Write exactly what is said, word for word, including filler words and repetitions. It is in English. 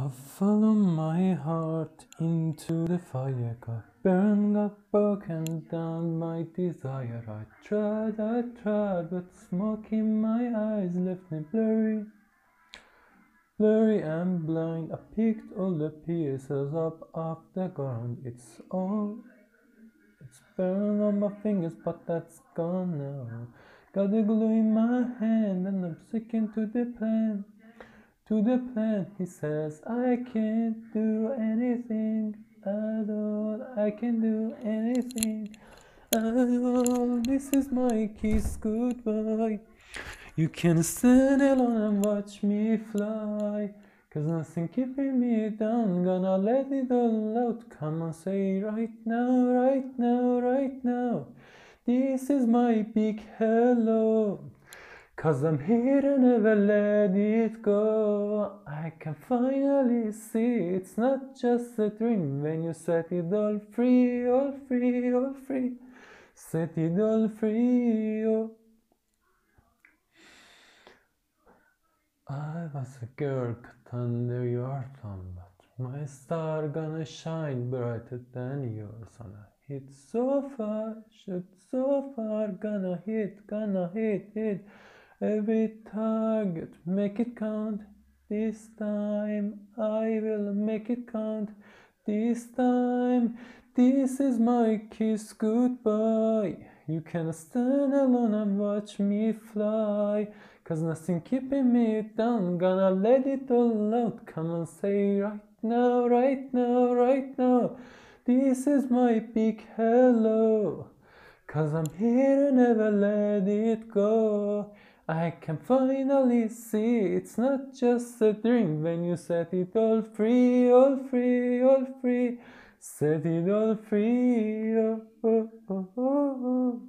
I follow my heart into the fire, got burned, got broken down my desire. I tried, I tried, but smoke in my eyes left me blurry, blurry and blind. I picked all the pieces up off the ground. It's all, it's burned on my fingers, but that's gone now. Got the glue in my hand and I'm sticking to the plan. To the plan, he says, I can't do anything at all. I can do anything at all. This is my kiss goodbye. You can stand alone and watch me fly. Cause nothing keeping me down. Gonna let it all out. Come on, say right now, right now, right now. This is my big hello. Cause I'm here to never let it go. I can finally see it's not just a dream when you set it all free, all free, all free. Set it all free, oh. I was a girl cut under your thumb, but my star gonna shine brighter than yours. Gonna hit so far, shoot so far, gonna hit, gonna hit, hit. Every target, make it count. This time I will make it count. This time, this is my kiss goodbye. You can stand alone and watch me fly. Cause nothing keeping me down. Gonna let it all out. Come on, say right now, right now, right now. This is my big hello. Cause I'm here to never let it go. I can finally see it's not just a dream when you set it all free, all free, all free. Set it all free, oh, oh, oh, oh, oh.